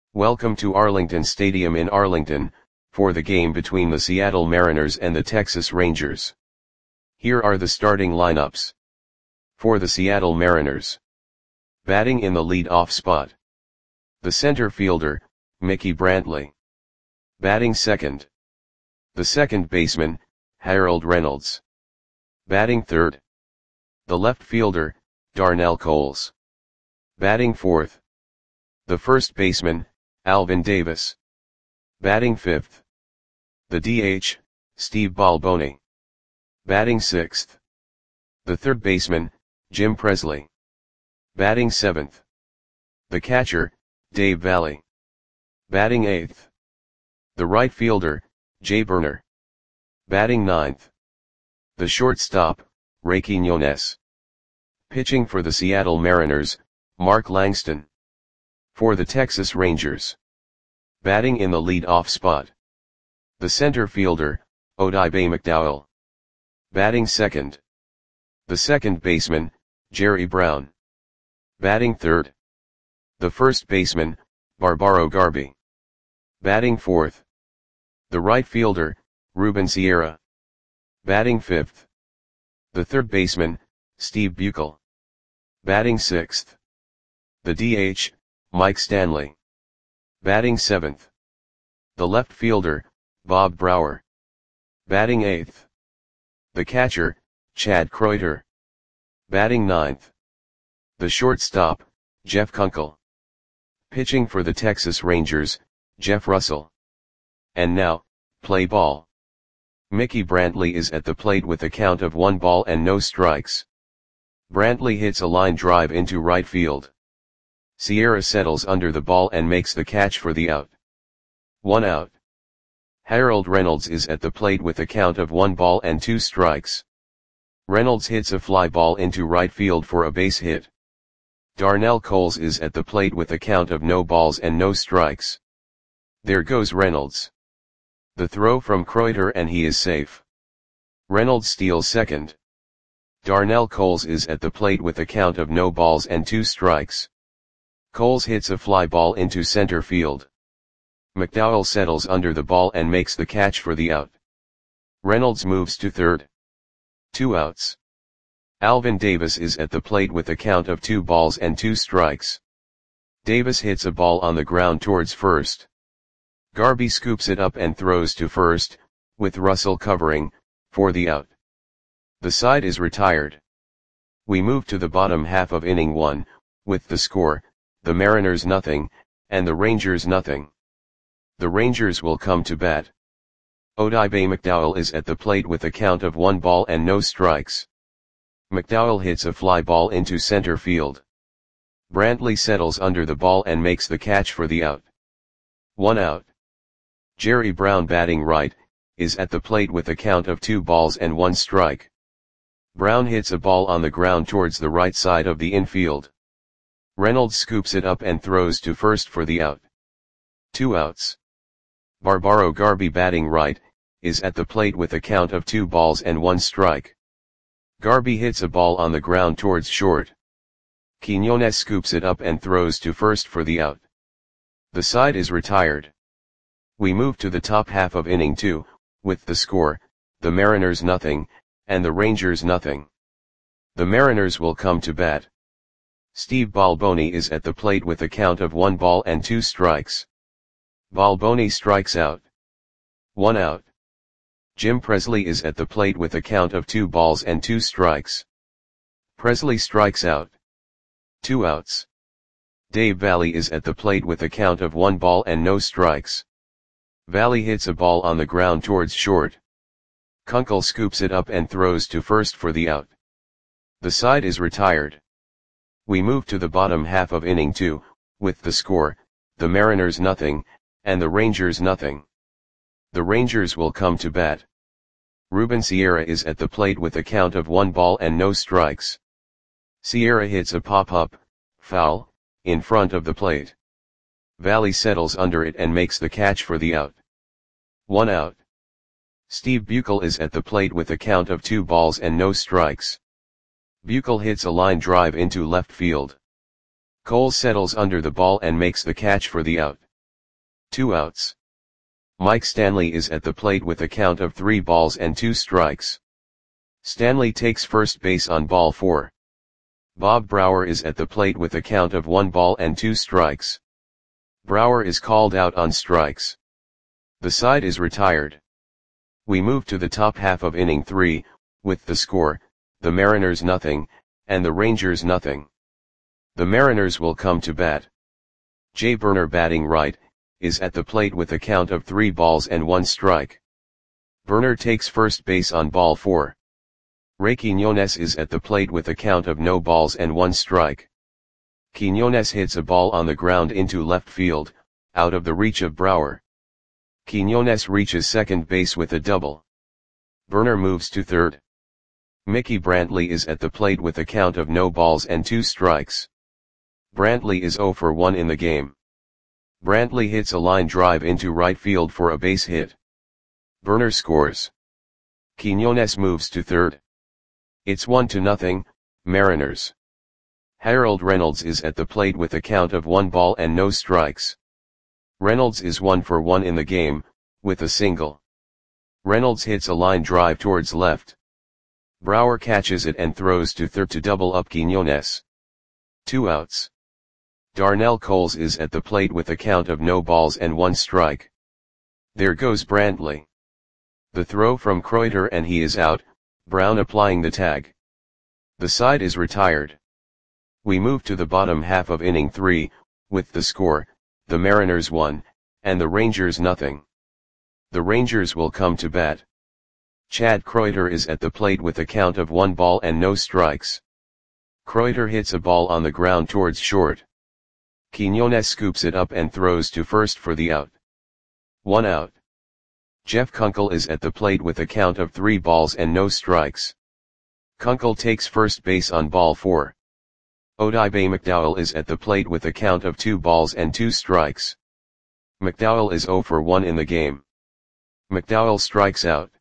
Welcome to Arlington Stadium in Arlington, for the game between the Seattle Mariners and the Texas Rangers. Here are the starting lineups. For the Seattle Mariners. Batting in the lead-off spot. The center fielder, Mickey Brantley. Batting second. The second baseman, Harold Reynolds. Batting third. The left fielder, Darnell Coles. Batting fourth. The first baseman, Alvin Davis. Batting fifth. The DH, Steve Balboni. Batting sixth. The third baseman, Jim Presley. Batting seventh. The catcher, Dave Valle. Batting eighth. The right fielder, Jay Burner. Batting ninth. The shortstop, Ray Quiñones. Pitching for the Seattle Mariners, Mark Langston. For the Texas Rangers. Batting in the lead-off spot. The center fielder, Odibe McDowell. Batting second. The second baseman, Jerry Brown. Batting third. The first baseman, Barbaro Garby. Batting fourth. The right fielder, Ruben Sierra. Batting fifth. The third baseman, Steve Buechel. Batting sixth. The DH, Mike Stanley. Batting seventh. The left fielder, Bob Brower. Batting eighth. The catcher, Chad Kreuter. Batting ninth. The shortstop, Jeff Kunkel. Pitching for the Texas Rangers, Jeff Russell. And now, play ball. Mickey Brantley is at the plate with a count of 1 ball and no strikes. Brantley hits a line drive into right field. Sierra settles under the ball and makes the catch for the out. 1 out. Harold Reynolds is at the plate with a count of 1 ball and 2 strikes. Reynolds hits a fly ball into right field for a base hit. Darnell Coles is at the plate with a count of no balls and no strikes. There goes Reynolds. The throw from Kreuter and he is safe. Reynolds steals second. Darnell Coles is at the plate with a count of no balls and 2 strikes. Coles hits a fly ball into center field. McDowell settles under the ball and makes the catch for the out. Reynolds moves to third. 2 outs. Alvin Davis is at the plate with a count of 2 balls and 2 strikes. Davis hits a ball on the ground towards first. Garby scoops it up and throws to first, with Russell covering, for the out. The side is retired. We move to the bottom half of inning 1, with the score, the Mariners nothing, and the Rangers nothing. The Rangers will come to bat. Odibe McDowell is at the plate with a count of 1 ball and no strikes. McDowell hits a fly ball into center field. Brantley settles under the ball and makes the catch for the out. 1 out. Jerry Brown batting right, is at the plate with a count of 2 balls and 1 strike. Brown hits a ball on the ground towards the right side of the infield. Reynolds scoops it up and throws to first for the out. 2 outs. Barbaro Garby batting right, is at the plate with a count of 2 balls and 1 strike. Garby hits a ball on the ground towards short. Quiñones scoops it up and throws to first for the out. The side is retired. We move to the top half of inning 2, with the score, the Mariners nothing, and the Rangers nothing. The Mariners will come to bat. Steve Balboni is at the plate with a count of 1 ball and 2 strikes. Balboni strikes out. 1 out. Jim Presley is at the plate with a count of 2 balls and 2 strikes. Presley strikes out. 2 outs. Dave Valle is at the plate with a count of 1 ball and no strikes. Valle hits a ball on the ground towards short. Kunkel scoops it up and throws to first for the out. The side is retired. We move to the bottom half of inning 2, with the score, the Mariners nothing, and the Rangers nothing. The Rangers will come to bat. Ruben Sierra is at the plate with a count of 1 ball and no strikes. Sierra hits a pop-up, foul, in front of the plate. Valle settles under it and makes the catch for the out. 1 out. Steve Buechel is at the plate with a count of 2 balls and no strikes. Buechel hits a line drive into left field. Coles settles under the ball and makes the catch for the out. 2 outs. Mike Stanley is at the plate with a count of 3 balls and 2 strikes. Stanley takes first base on ball 4. Bob Brower is at the plate with a count of 1 ball and 2 strikes. Brower is called out on strikes. The side is retired. We move to the top half of inning 3, with the score, the Mariners nothing, and the Rangers nothing. The Mariners will come to bat. Jay Burner, batting right, is at the plate with a count of 3 balls and 1 strike. Burner takes first base on ball 4. Ray Quiñones is at the plate with a count of no balls and 1 strike. Quiñones hits a ball on the ground into left field, out of the reach of Brower. Quiñones reaches second base with a double. Burner moves to third. Mickey Brantley is at the plate with a count of no balls and 2 strikes. Brantley is 0 for 1 in the game. Brantley hits a line drive into right field for a base hit. Burner scores. Quiñones moves to third. It's 1-0, Mariners. Harold Reynolds is at the plate with a count of 1 ball and no strikes. Reynolds is 1 for 1 in the game, with a single. Reynolds hits a line drive towards left. Brower catches it and throws to third to double up Quiñones. 2 outs. Darnell Coles is at the plate with a count of no balls and 1 strike. There goes Brantley. The throw from Kreuter and he is out, Brown applying the tag. The side is retired. We move to the bottom half of inning 3, with the score, the Mariners 1, and the Rangers nothing. The Rangers will come to bat. Chad Kreuter is at the plate with a count of 1 ball and no strikes. Kreuter hits a ball on the ground towards short. Quiñones scoops it up and throws to first for the out. 1 out. Jeff Kunkel is at the plate with a count of 3 balls and no strikes. Kunkel takes first base on ball 4. Odibe McDowell is at the plate with a count of 2 balls and 2 strikes. McDowell is 0 for 1 in the game. McDowell strikes out.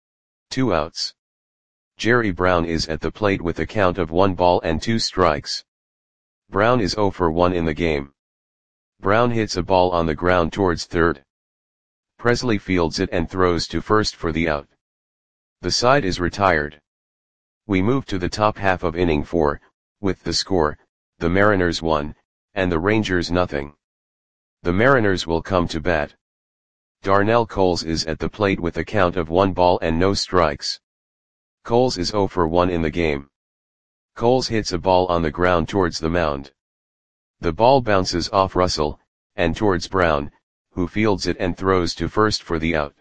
2 outs. Jerry Brown is at the plate with a count of 1 ball and 2 strikes. Brown is 0 for 1 in the game. Brown hits a ball on the ground towards third. Presley fields it and throws to first for the out. The side is retired. We move to the top half of inning 4, with the score, the Mariners 1, and the Rangers nothing. The Mariners will come to bat. Darnell Coles is at the plate with a count of 1 ball and no strikes. Coles is 0 for 1 in the game. Coles hits a ball on the ground towards the mound. The ball bounces off Russell, and towards Brown, who fields it and throws to first for the out.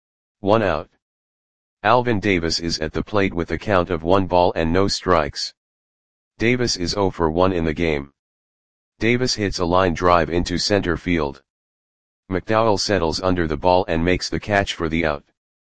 1 out. Alvin Davis is at the plate with a count of 1 ball and no strikes. Davis is 0 for 1 in the game. Davis hits a line drive into center field. McDowell settles under the ball and makes the catch for the out.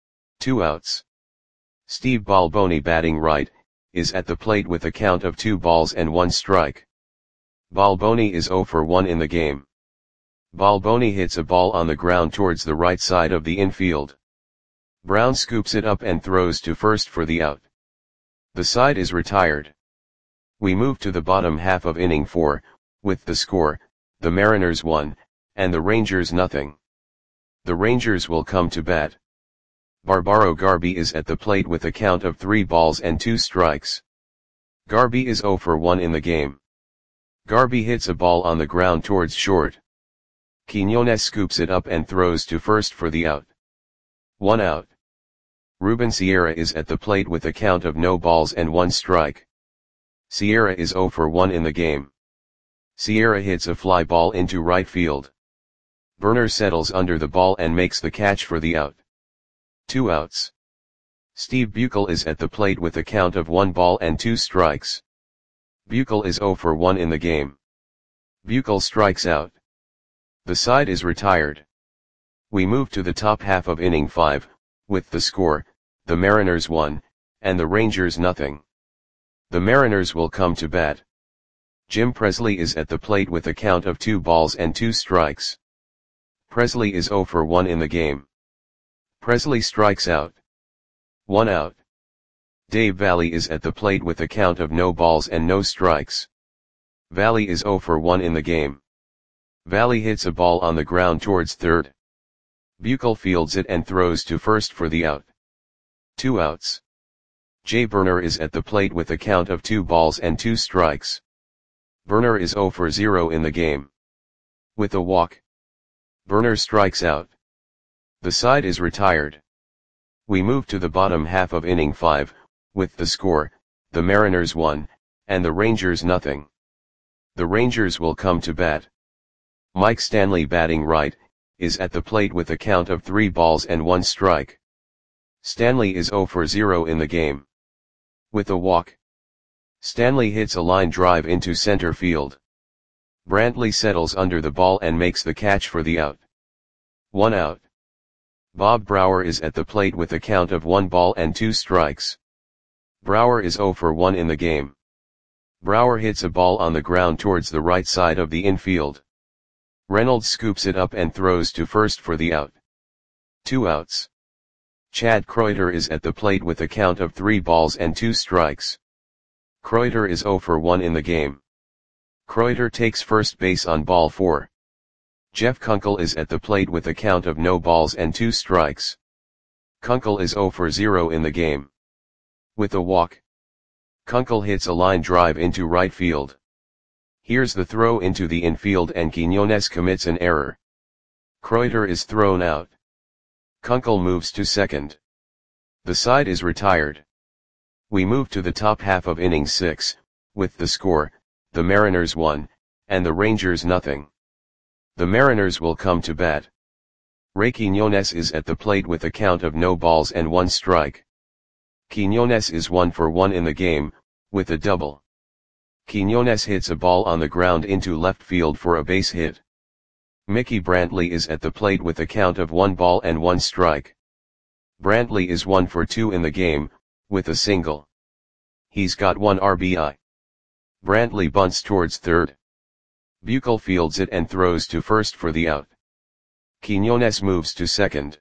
2 outs. Steve Balboni, batting right, is at the plate with a count of 2 balls and 1 strike. Balboni is 0 for 1 in the game. Balboni hits a ball on the ground towards the right side of the infield. Brown scoops it up and throws to first for the out. The side is retired. We move to the bottom half of inning 4, with the score, the Mariners 1, and the Rangers nothing. The Rangers will come to bat. Barbaro Garby is at the plate with a count of 3 balls and 2 strikes. Garby is 0 for 1 in the game. Garby hits a ball on the ground towards short. Quiñones scoops it up and throws to first for the out. 1 out. Ruben Sierra is at the plate with a count of no balls and 1 strike. Sierra is 0 for 1 in the game. Sierra hits a fly ball into right field. Burner settles under the ball and makes the catch for the out. 2 outs. Steve Buechel is at the plate with a count of 1 ball and 2 strikes. Buechel is 0 for 1 in the game. Buechel strikes out. The side is retired. We move to the top half of inning 5, with the score, the Mariners 1, and the Rangers nothing. The Mariners will come to bat. Jim Presley is at the plate with a count of 2 balls and 2 strikes. Presley is 0 for 1 in the game. Presley strikes out. 1 out. Dave Valley is at the plate with a count of no balls and no strikes. Valley is 0 for 1 in the game. Valley hits a ball on the ground towards third. Buechel fields it and throws to first for the out. 2 outs. Jay Burner is at the plate with a count of 2 balls and 2 strikes. Burner is 0 for 0 in the game. With a walk, Burner strikes out. The side is retired. We move to the bottom half of inning 5, with the score, the Mariners 1, and the Rangers nothing. The Rangers will come to bat. Mike Stanley, batting right, is at the plate with a count of 3 balls and 1 strike. Stanley is 0 for 0 in the game. With a walk, Stanley hits a line drive into center field. Brantley settles under the ball and makes the catch for the out. 1 out. Bob Brouwer is at the plate with a count of 1 ball and 2 strikes. Brouwer is 0 for 1 in the game. Brouwer hits a ball on the ground towards the right side of the infield. Reynolds scoops it up and throws to first for the out. 2 outs. Chad Kreuter is at the plate with a count of 3 balls and 2 strikes. Kreuter is 0 for 1 in the game. Kreuter takes first base on ball 4. Jeff Kunkel is at the plate with a count of no balls and 2 strikes. Kunkel is 0 for 0 in the game. With a walk, Kunkel hits a line drive into right field. Here's the throw into the infield and Quiñones commits an error. Kreuter is thrown out. Kunkel moves to second. The side is retired. We move to the top half of inning 6, with the score, the Mariners 1, and the Rangers nothing. The Mariners will come to bat. Ray Quiñones is at the plate with a count of no balls and 1 strike. Quiñones is 1 for 1 in the game, with a double. Quiñones hits a ball on the ground into left field for a base hit. Mickey Brantley is at the plate with a count of 1 ball and 1 strike. Brantley is 1 for 2 in the game, with a single. He's got 1 RBI. Brantley bunts towards third. Buechel fields it and throws to first for the out. Quiñones moves to second.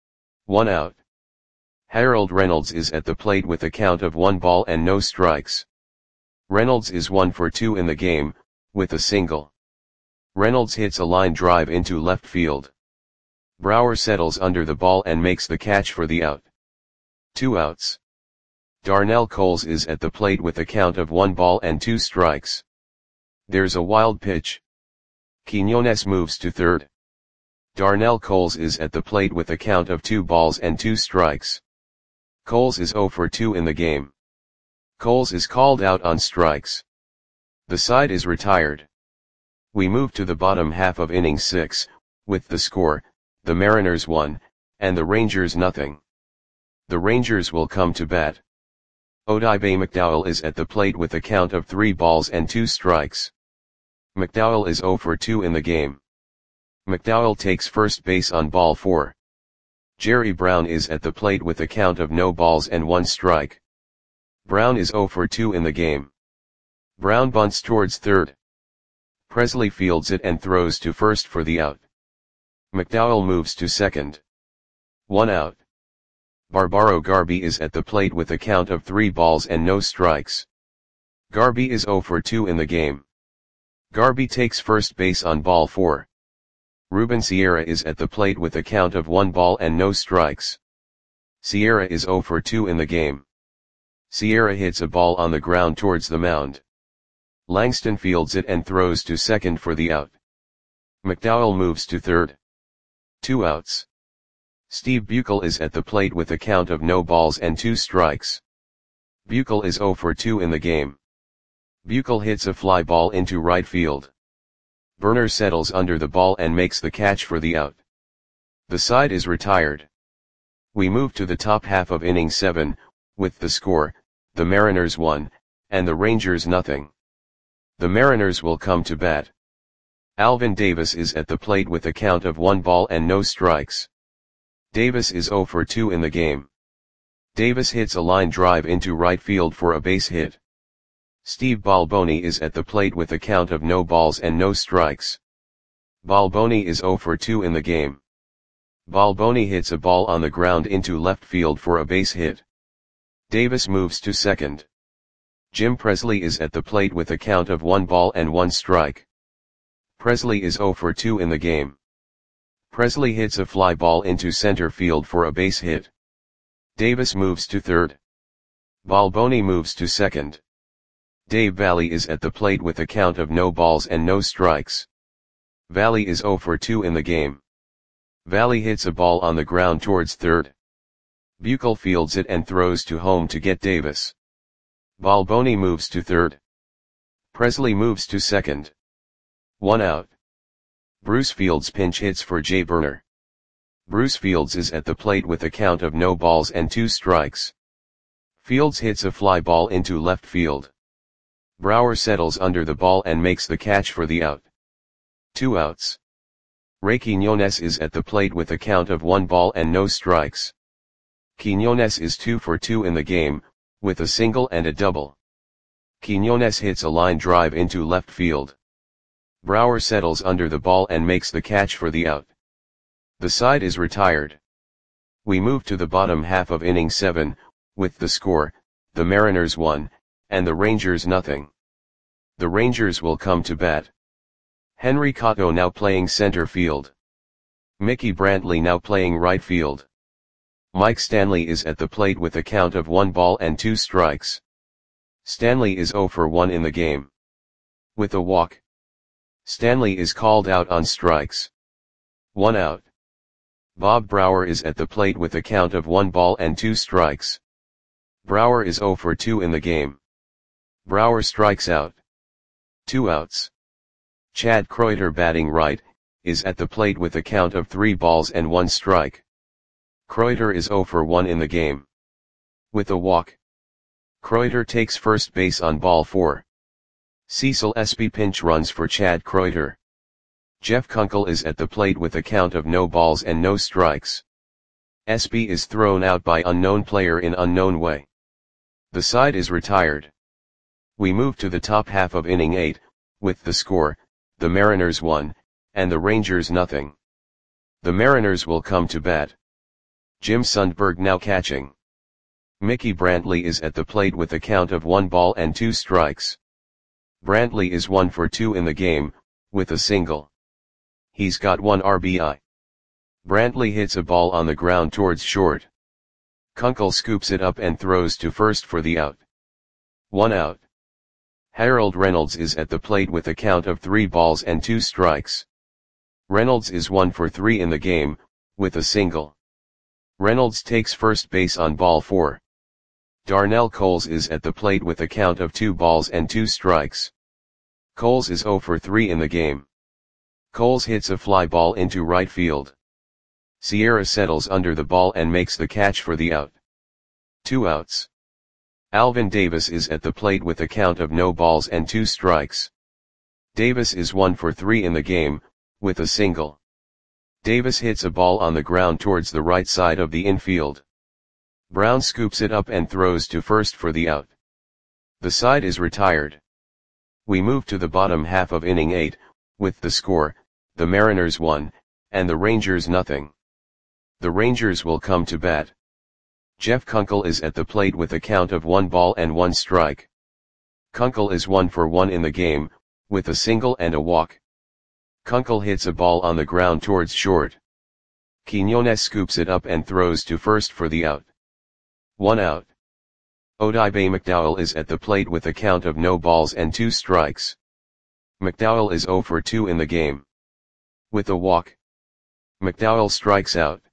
1 out. Harold Reynolds is at the plate with a count of 1 ball and no strikes. Reynolds is 1 for 2 in the game, with a single. Reynolds hits a line drive into left field. Brouwer settles under the ball and makes the catch for the out. 2 outs. Darnell Coles is at the plate with a count of 1 ball and 2 strikes. There's a wild pitch. Quiñones moves to third. Darnell Coles is at the plate with a count of 2 balls and 2 strikes. Coles is 0 for 2 in the game. Coles is called out on strikes. The side is retired. We move to the bottom half of inning 6, with the score, the Mariners 1, and the Rangers nothing. The Rangers will come to bat. Odibe McDowell is at the plate with a count of 3 balls and 2 strikes. McDowell is 0 for 2 in the game. McDowell takes first base on ball 4. Jerry Brown is at the plate with a count of no balls and 1 strike. Brown is 0 for 2 in the game. Brown bunts towards third. Presley fields it and throws to first for the out. McDowell moves to second. 1 out. Barbaro Garby is at the plate with a count of 3 balls and no strikes. Garby is 0 for 2 in the game. Garby takes first base on ball 4. Ruben Sierra is at the plate with a count of 1 ball and no strikes. Sierra is 0 for 2 in the game. Sierra hits a ball on the ground towards the mound. Langston fields it and throws to second for the out. McDowell moves to third. 2 outs. Steve Buechel is at the plate with a count of no balls and 2 strikes. Buechel is 0 for 2 in the game. Buechel hits a fly ball into right field. Burner settles under the ball and makes the catch for the out. The side is retired. We move to the top half of inning 7, with the score, the Mariners 1, and the Rangers nothing. The Mariners will come to bat. Alvin Davis is at the plate with a count of 1 ball and no strikes. Davis is 0 for 2 in the game. Davis hits a line drive into right field for a base hit. Steve Balboni is at the plate with a count of no balls and no strikes. Balboni is 0 for 2 in the game. Balboni hits a ball on the ground into left field for a base hit. Davis moves to second. Jim Presley is at the plate with a count of 1 ball and 1 strike. Presley is 0 for 2 in the game. Presley hits a fly ball into center field for a base hit. Davis moves to third. Balboni moves to second. Dave Valle is at the plate with a count of no balls and no strikes. Valle is 0 for 2 in the game. Valle hits a ball on the ground towards third. Buechel fields it and throws to home to get Davis. Balboni moves to third. Presley moves to second. 1 out. Bruce Fields pinch hits for Jay Burner. Bruce Fields is at the plate with a count of no balls and 2 strikes. Fields hits a fly ball into left field. Brower settles under the ball and makes the catch for the out. 2 outs. Ray Quiñones is at the plate with a count of 1 ball and no strikes. Quiñones is 2 for 2 in the game, with a single and a double. Quiñones hits a line drive into left field. Brower settles under the ball and makes the catch for the out. The side is retired. We move to the bottom half of inning 7, with the score, the Mariners 1, and the Rangers nothing. The Rangers will come to bat. Henry Cotto now playing center field. Mickey Brantley now playing right field. Mike Stanley is at the plate with a count of 1 ball and 2 strikes. Stanley is 0 for 1 in the game. With a walk. Stanley is called out on strikes. 1 out. Bob Brower is at the plate with a count of 1 ball and 2 strikes. Brower is 0 for 2 in the game. Brower strikes out. 2 outs. Chad Kreuter batting right, is at the plate with a count of 3 balls and 1 strike. Kreuter is 0 for 1 in the game. With a walk. Kreuter takes first base on ball 4. Cecil Espy pinch runs for Chad Kreuter. Jeff Kunkel is at the plate with a count of no balls and no strikes. Espy is thrown out by unknown player in unknown way. The side is retired. We move to the top half of inning 8, with the score, the Mariners 1, and the Rangers nothing. The Mariners will come to bat. Jim Sundberg now catching. Mickey Brantley is at the plate with a count of 1 ball and 2 strikes. Brantley is 1 for 2 in the game, with a single. He's got 1 RBI. Brantley hits a ball on the ground towards short. Kunkel scoops it up and throws to first for the out. 1 out. Harold Reynolds is at the plate with a count of 3 balls and 2 strikes. Reynolds is 1 for 3 in the game, with a single. Reynolds takes first base on ball 4. Darnell Coles is at the plate with a count of 2 balls and 2 strikes. Coles is 0 for 3 in the game. Coles hits a fly ball into right field. Sierra settles under the ball and makes the catch for the out. 2 outs. Alvin Davis is at the plate with a count of no balls and 2 strikes. Davis is 1 for 3 in the game, with a single. Davis hits a ball on the ground towards the right side of the infield. Brown scoops it up and throws to first for the out. The side is retired. We move to the bottom half of inning 8, with the score, the Mariners 1, and the Rangers nothing. The Rangers will come to bat. Jeff Kunkel is at the plate with a count of 1 ball and 1 strike. Kunkel is 1 for 1 in the game, with a single and a walk. Kunkel hits a ball on the ground towards short. Quiñones scoops it up and throws to first for the out. 1 out. Odibe McDowell is at the plate with a count of no balls and 2 strikes. McDowell is 0 for 2 in the game. With a walk. McDowell strikes out.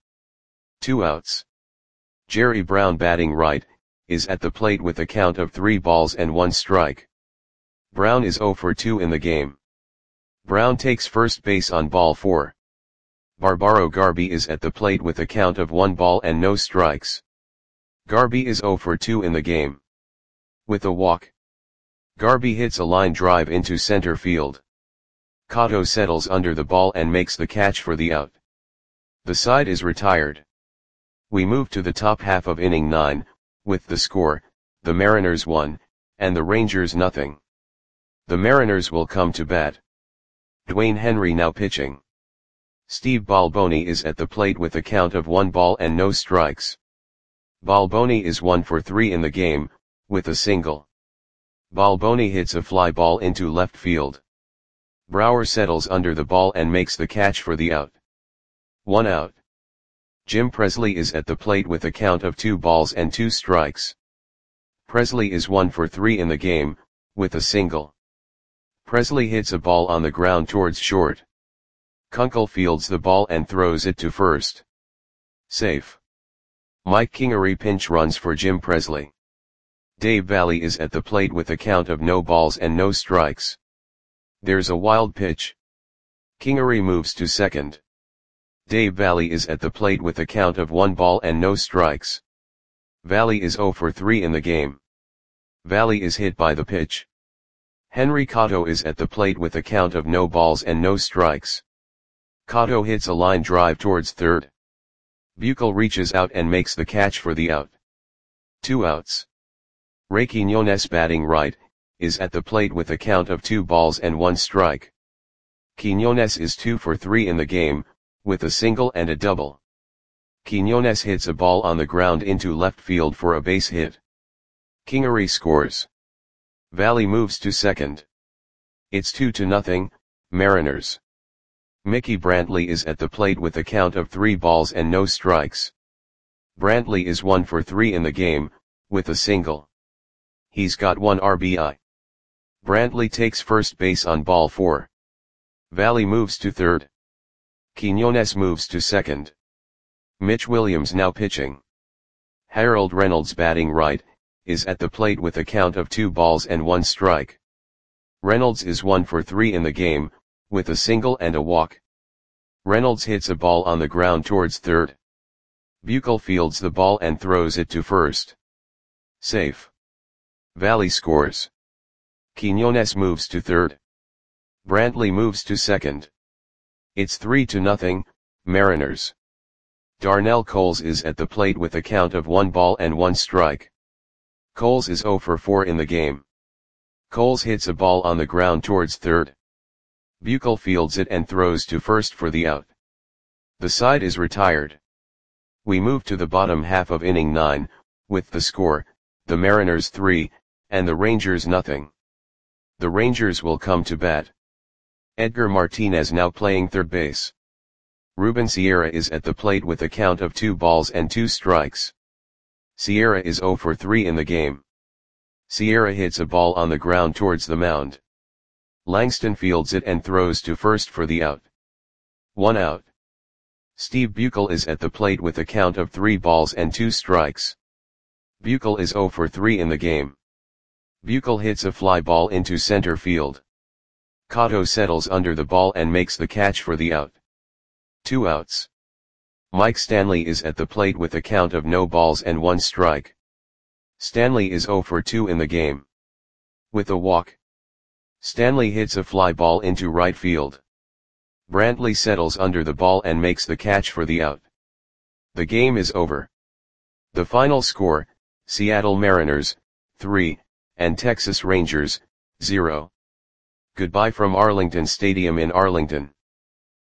2 outs. Jerry Brown batting right, is at the plate with a count of 3 balls and 1 strike. Brown is 0 for 2 in the game. Brown takes first base on ball 4. Barbaro Garby is at the plate with a count of 1 ball and no strikes. Garby is 0 for 2 in the game. With a walk. Garby hits a line drive into center field. Cotto settles under the ball and makes the catch for the out. The side is retired. We move to the top half of inning 9, with the score, the Mariners 1, and the Rangers nothing. The Mariners will come to bat. Dwayne Henry now pitching. Steve Balboni is at the plate with a count of 1 ball and no strikes. Balboni is 1 for 3 in the game, with a single. Balboni hits a fly ball into left field. Brower settles under the ball and makes the catch for the out. 1 out. Jim Presley is at the plate with a count of 2 balls and 2 strikes. Presley is 1 for 3 in the game, with a single. Presley hits a ball on the ground towards short. Kunkel fields the ball and throws it to first. Safe. Mike Kingery pinch runs for Jim Presley. Dave Valle is at the plate with a count of no balls and no strikes. There's a wild pitch. Kingery moves to second. Dave Valle is at the plate with a count of 1 ball and no strikes. Valle is 0 for 3 in the game. Valle is hit by the pitch. Henry Cotto is at the plate with a count of no balls and no strikes. Cotto hits a line drive towards third. Buechel reaches out and makes the catch for the out. 2 outs. Ray Quiñones, batting right, is at the plate with a count of 2 balls and 1 strike. Quiñones is 2 for 3 in the game, with a single and a double. Quiñones hits a ball on the ground into left field for a base hit. Kingery scores. Valle moves to second. It's 2-0, Mariners. Mickey Brantley is at the plate with a count of 3 balls and no strikes. Brantley is 1 for 3 in the game, with a single. He's got 1 RBI. Brantley takes first base on ball 4. Valle moves to third. Quiñones moves to second. Mitch Williams now pitching. Harold Reynolds, batting right, is at the plate with a count of 2 balls and 1 strike. Reynolds is 1 for 3 in the game, with a single and a walk. Reynolds hits a ball on the ground towards third. Buechel fields the ball and throws it to first. Safe. Valle scores. Quiñones moves to third. Brantley moves to second. It's 3-0, Mariners. Darnell Coles is at the plate with a count of 1 ball and 1 strike. Coles is 0 for 4 in the game. Coles hits a ball on the ground towards third. Buechel fields it and throws to first for the out. The side is retired. We move to the bottom half of inning 9, with the score, the Mariners 3, and the Rangers 0. The Rangers will come to bat. Edgar Martinez now playing third base. Ruben Sierra is at the plate with a count of 2 balls and 2 strikes. Sierra is 0 for 3 in the game. Sierra hits a ball on the ground towards the mound. Langston fields it and throws to first for the out. 1 out. Steve Buechel is at the plate with a count of 3 balls and 2 strikes. Buechel is 0 for 3 in the game. Buechel hits a fly ball into center field. Cotto settles under the ball and makes the catch for the out. 2 outs. Mike Stanley is at the plate with a count of no balls and 1 strike. Stanley is 0 for 2 in the game. With a walk. Stanley hits a fly ball into right field. Brantley settles under the ball and makes the catch for the out. The game is over. The final score, Seattle Mariners, 3, and Texas Rangers, 0. Goodbye from Arlington Stadium in Arlington.